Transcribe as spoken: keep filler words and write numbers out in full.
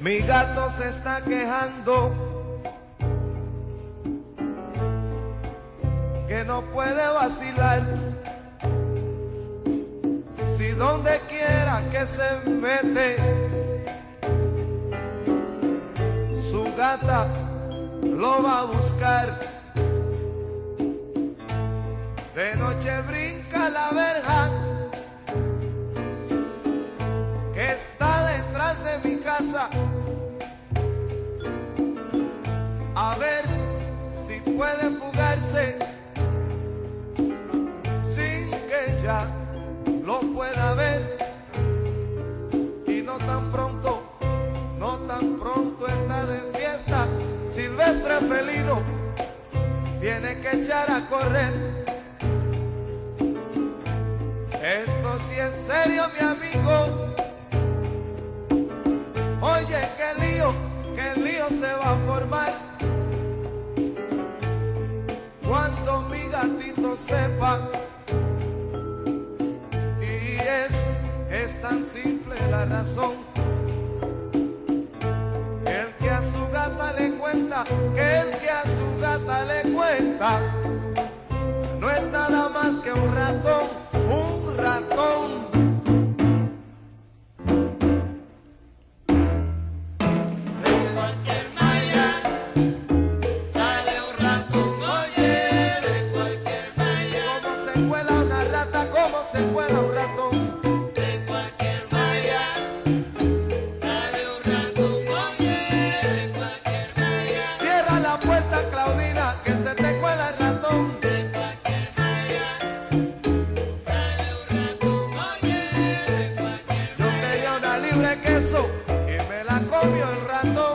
Mi gato se está quejando que no puede vacilar. Si donde quiera que se mete, su gata lo va a buscar. De noche brinca la verja que está detrás de mi casa, a ver si puede fugarse sin que ella lo pueda ver. Y no tan pronto, no tan pronto está de fiesta, silvestre felino tiene que echar a correr. Esto sí es serio, mi amigo. Oye, qué lío, qué lío se va a formar cuando mi gatito sepa. Y es, es tan simple la razón. El que a su gata le cuenta, que el que a su gata le cuenta, no es nada más que un ratón, un ratón. Queso y me la comió el ratón.